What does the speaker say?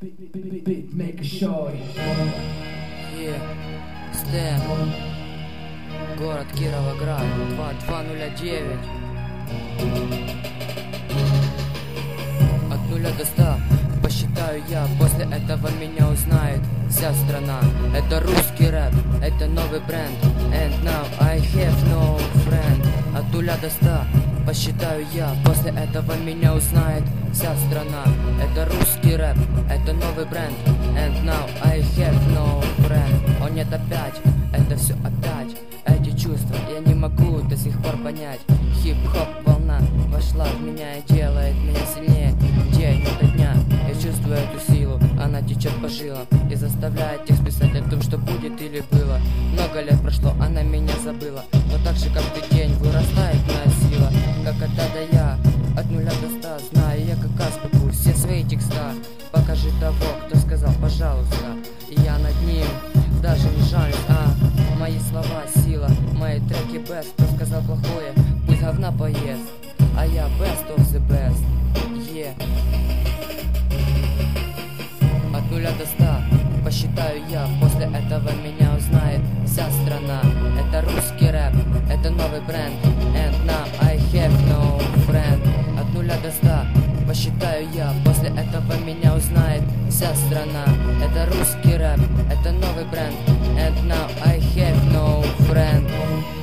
Make a show. Стэн, город Кировоград, 2209. От 0 до 100 посчитаю я, после этого меня узнает вся страна. Это русский рэп, это новый бренд. And now I have no friend. От 0 до 100 посчитаю я, после этого меня узнает вся страна. Это русский рэп, это новый бренд. And now I have no friend. О нет, опять, это все опять. Эти чувства я не могу до сих пор понять. Хип-хоп волна вошла в меня и делает меня сильнее день ото дня. Я чувствую эту силу, она течет по жилам и заставляет тех писать о том, что будет или было. Много лет прошло, она меня забыла, но так же каждый день вырастает моя сила. Как когда-то я от 0 до 100 знаю я как аспеку все свои текста. Покажи того, кто сказал пожалуйста, и я над ним даже не жалюсь. Мои слова сила, мои треки best. Кто сказал плохое, пусть говна поест, а я best of the best. От 0 до 100 посчитаю я, после этого меня узнает вся страна. Это русский рэп, это новый бренд. And now I have no friend. От 0 до 100 посчитаю я, после этого меня узнает вся страна. Это русский рэп, это новый бренд. And now I have no friend.